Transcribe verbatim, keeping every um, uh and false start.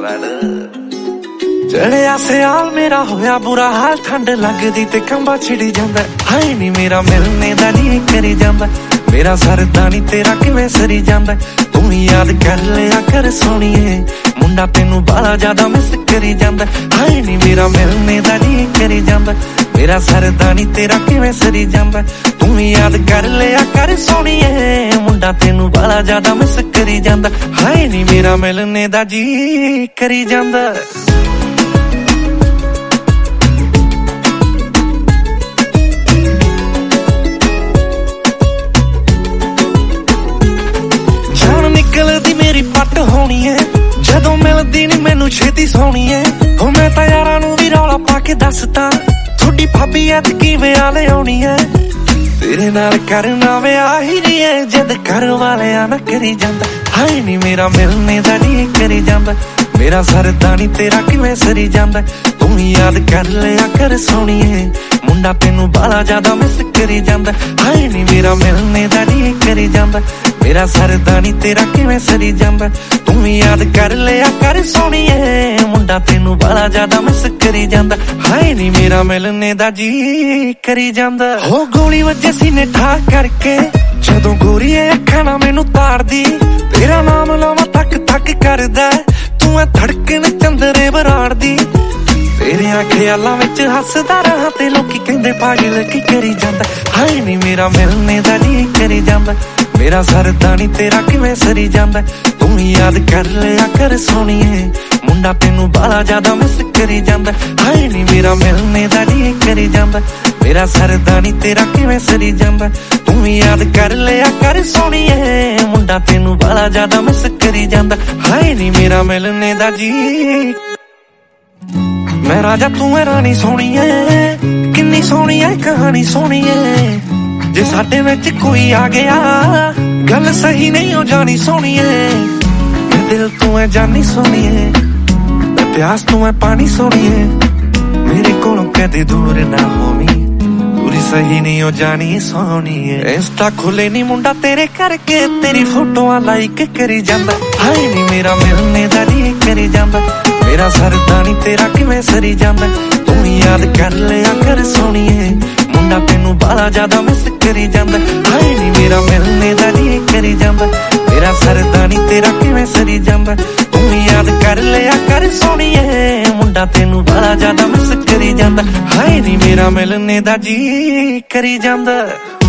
चढ़िया सियाल मेरा होया बुरा हाल, ठंड लगदी ते कंबा छिड़ी जांदा। हाय नी मेरा मिलने दा जी करी जांदा, मेरा सरदा नी तेरा किवें सरी जांदा। तू याद कर लिया कर सोनिए, मुंडा तेनू बाला ज्यादा मिस करी जांदा। हाय नी मेरा मिलने दा जी करी जांदा, मेरा सरदा नी तेरा किवें सरी जांदा। तू याद कर लिया कर सोनिए, मुंडा तेनू बाला ज्यादा मिस करी जांदा। हाय नी मेरा मिलने दा जी करी जांदा। निकलदी मेरी पट होनी है, जदों मिलदी नी मैनू छेती सोनी है। हो मैं तां यारां नू भी रौला पा के दसदा, थोड़ी भाभी ऐतकी विआह ले आउणी है। तेरे नाल करना विआह ही नहीं है, जद घर वालियां ना करी जांदा। हाय नी मेरा मिलने दा जी करी जांदा, मेरा सरदा नी तेरा किवें सरी जांदा। तू याद कर लिया कर सोनिए, मुंडा तेनू बाला ज्यादा मिस करी जांदा। हाय नी मेरा मिलने दा जी करी जांदा, मेरा सरदा नी तेरा किवें सरी जांदा। तू याद कर लिया कर सोनिए, मुंडा तेनू बाला ज्यादा मिस करी जांदा। हाय नी मेरा मिलने दा जी करी जांदा। हो गोली वजे सीने ठा करके, जदों गोरी अखां नाल मैनू तारदी, तेरा नाम लवां तक तक करदा। तू ऐ धड़कन चंदरे बराड़ दी, तेरे ख्यालां विच हसदा रहा ते लोकी कहंदे पागल की करी जांदा। हाय नी मेरा मिलने दा जी करी जांदा, मेरा सरदा नी तेरा किवें सरी जांदा। तू याद कर लिया कर सोनिए, मुंडा तेनू बाला ज्यादा मिस करी जांदा। हाय नी मेरा मिलने दा जी करी जांदा, मेरा सरदा नी तेरा किवें सरी जांदा। तू याद कर लिया कर सोनिए, मुंडा तेनू बाला ज्यादा मिस करी जांदा। हाय नी मेरा मिलने दा जी। मैं राजा तू है रानी सोनिए, किन्नी सोहनी है कहानी सोनिए। जे साडे विच कोई आ गया, गल सही नहीं हो जानी सोनिए। मैं दिल तू है जानी सोनिए, मैं प्यास तू है पानी सोनिए। मेरे कोलों कदे दूर ना होवी, दूरी सही नहीं हो जानी सोनिए। इंस्टा खुले नी मुंडा तेरे करके, तेरी फोटोआं लाइक करी जांदा। हाय नी मेरा मिलने दा जी करी जांदा, मेरा सरदा नी तेरा किवें सरी जांदा। तू याद कर लिया कर सोनिए, मुंडा तेनू बाला ज्यादा मिस करी जांदा। हाय नी मेरा मिलने दा जी करी जांदा, मेरा सरदा नी तेरा किवें सरी जांदा। तू याद कर लिया कर सोनिए, मुंडा तेनू बाला ज्यादा मिस करी जांदा। हाय नी मेरा मिलने दा जी करी जांदा।